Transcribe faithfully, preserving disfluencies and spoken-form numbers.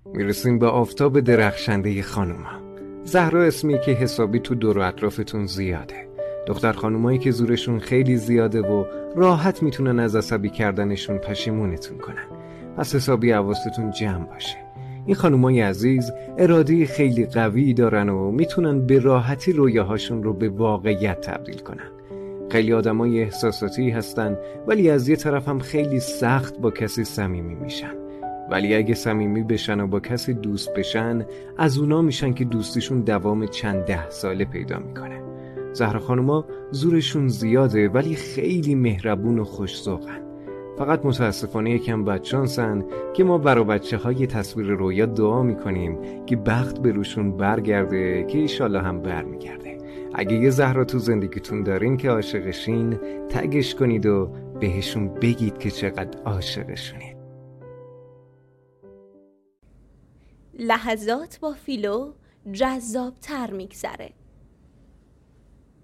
میرسیم به آفتاب درخشنده خانوما. زهرا اسمی که حسابی تو دور و اطرافتون زیاده. دختر خانومایی که زورشون خیلی زیاده و راحت میتونن از عصبی کردنشون پشیمونتون کنن. پس حسابی حواستون جمع باشه. این خانومای عزیز اراده خیلی قوی دارن و میتونن به راحتی رویاهاشون رو به واقعیت تبدیل کنن. خیلی آدمای احساساتی هستن ولی از یه طرف هم خیلی سخت با کسی صمیمی میشن. ولی اگه صمیمی بشن و با کسی دوست بشن، از اونا میشن که دوستیشون دوام چند ده ساله پیدا میکنه. زهرا خانوما زورشون زیاده ولی خیلی مهربون و خوش‌ذوقن. فقط متاسفانه یکم بدشانسن که ما برای بچه های تصویر رویا دعا میکنیم که بخت به روشون برگرده که ایشالله هم برمیگرده. اگه یه زهرا تو زندگیتون دارین که عاشقشین، تگش کنید و بهشون بگید که چقدر عاشقشونید. لحظات با فیلو جذاب تر میگذره.